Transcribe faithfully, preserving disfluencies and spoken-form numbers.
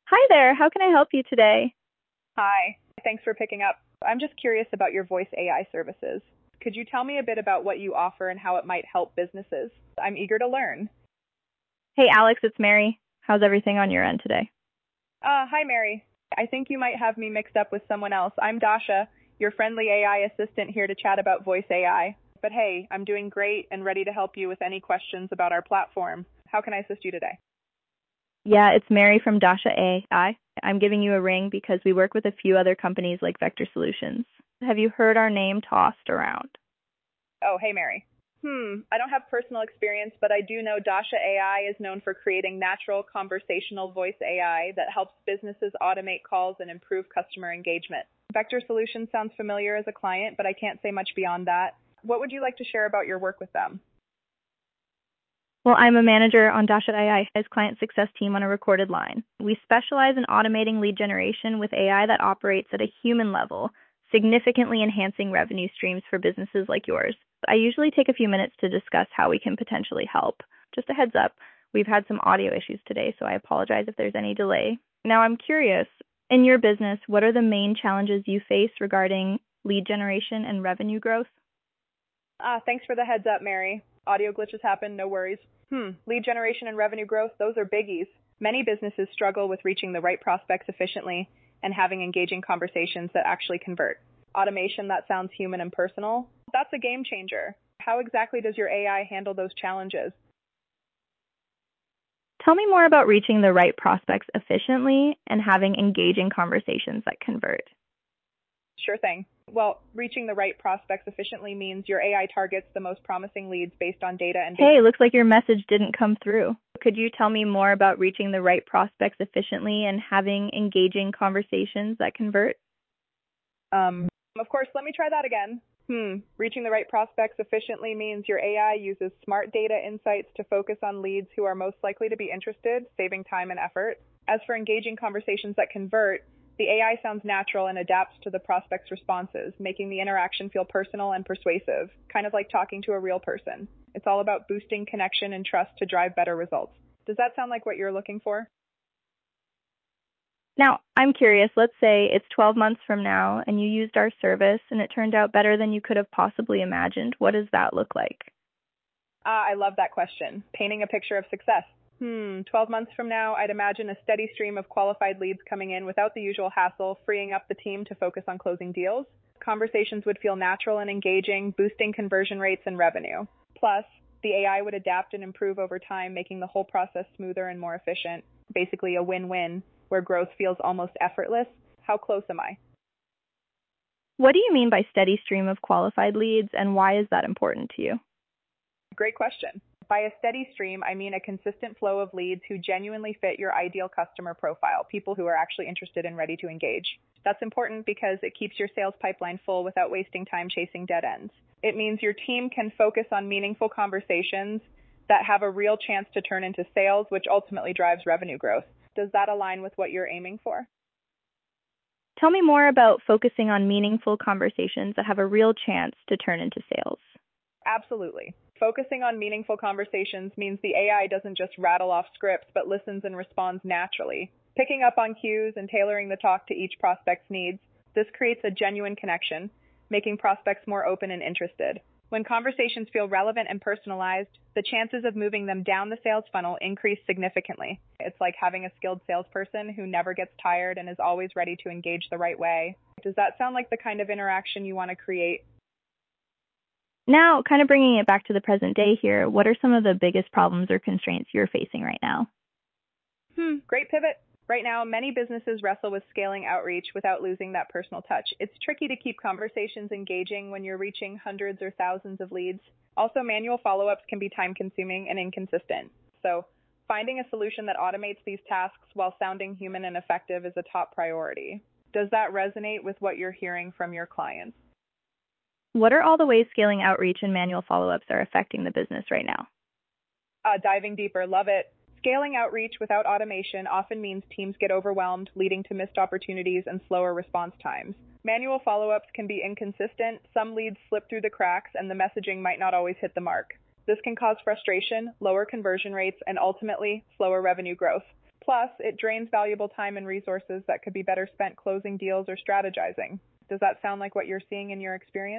Hi there, how can I help you today? Hi. Thanks for picking up. I'm just curious about your voice A I services. Could you tell me a bit about what you offer and how it might help businesses? I'm eager to learn. Hey Alex, it's Mary. How's everything on your end today? Uh, hi, Mary. I think you might have me mixed up with someone else. I'm Dasha, your friendly A I assistant here to chat about voice A I. But hey, I'm doing great and ready to help you with any questions about our platform. How can I assist you today? Yeah, it's Mary from Dasha A I. I'm giving you a ring because we work with a few other companies like Vector Solutions. Have you heard our name tossed around? Oh, hey, Mary. Hmm, I don't have personal experience, but I do know Dasha A I is known for creating natural conversational voice A I that helps businesses automate calls and improve customer engagement. Vector Solutions sounds familiar as a client, but I can't say much beyond that. What would you like to share about your work with them? Well, I'm a manager on Dasha A I's client success team on a recorded line. We specialize in automating lead generation with A I that operates at a human level, significantly enhancing revenue streams for businesses like yours. I usually take a few minutes to discuss how we can potentially help. Just a heads up, we've had some audio issues today, so I apologize if there's any delay. Now, I'm curious, in your business, what are the main challenges you face regarding lead generation and revenue growth? Ah, thanks for the heads up, Mary. Audio glitches happen, no worries. Hmm, lead generation and revenue growth, those are biggies. Many businesses struggle with reaching the right prospects efficiently and having engaging conversations that actually convert. Automation that sounds human and personal, that's a game changer. How exactly does your A I handle those challenges? Tell me more about reaching the right prospects efficiently and having engaging conversations that convert. Sure thing. Well, reaching the right prospects efficiently means your A I targets the most promising leads based on data and Hey, looks like your message didn't come through. Could you tell me more about reaching the right prospects efficiently and having engaging conversations that convert? Um, of course, let me try that again. Hmm. Reaching the right prospects efficiently means your A I uses smart data insights to focus on leads who are most likely to be interested, saving time and effort. As for engaging conversations that convert, the A I sounds natural and adapts to the prospect's responses, making the interaction feel personal and persuasive, kind of like talking to a real person. It's all about boosting connection and trust to drive better results. Does that sound like what you're looking for? Now, I'm curious, let's say it's twelve months from now and you used our service and it turned out better than you could have possibly imagined. What does that look like? Ah, I love that question. Painting a picture of success. Hmm, twelve months from now, I'd imagine a steady stream of qualified leads coming in without the usual hassle, freeing up the team to focus on closing deals. Conversations would feel natural and engaging, boosting conversion rates and revenue. Plus, the A I would adapt and improve over time, making the whole process smoother and more efficient. Basically a win-win, where growth feels almost effortless. How close am I? What do you mean by steady stream of qualified leads and why is that important to you? Great question. By a steady stream, I mean a consistent flow of leads who genuinely fit your ideal customer profile, people who are actually interested and ready to engage. That's important because it keeps your sales pipeline full without wasting time chasing dead ends. It means your team can focus on meaningful conversations that have a real chance to turn into sales, which ultimately drives revenue growth. Does that align with what you're aiming for? Tell me more about focusing on meaningful conversations that have a real chance to turn into sales. Absolutely. Focusing on meaningful conversations means the A I doesn't just rattle off scripts, but listens and responds naturally. Picking up on cues and tailoring the talk to each prospect's needs, this creates a genuine connection, making prospects more open and interested. When conversations feel relevant and personalized, the chances of moving them down the sales funnel increase significantly. It's like having a skilled salesperson who never gets tired and is always ready to engage the right way. Does that sound like the kind of interaction you want to create? Now, kind of bringing it back to the present day here, what are some of the biggest problems or constraints you're facing right now? Hmm, great pivot. Right now, many businesses wrestle with scaling outreach without losing that personal touch. It's tricky to keep conversations engaging when you're reaching hundreds or thousands of leads. Also, manual follow-ups can be time-consuming and inconsistent. So, finding a solution that automates these tasks while sounding human and effective is a top priority. Does that resonate with what you're hearing from your clients? What are all the ways scaling outreach and manual follow-ups are affecting the business right now? Uh, diving deeper, love it. Scaling outreach without automation often means teams get overwhelmed, leading to missed opportunities and slower response times. Manual follow-ups can be inconsistent, some leads slip through the cracks, and the messaging might not always hit the mark. This can cause frustration, lower conversion rates, and ultimately, slower revenue growth. Plus, it drains valuable time and resources that could be better spent closing deals or strategizing. Does that sound like what you're seeing in your experience?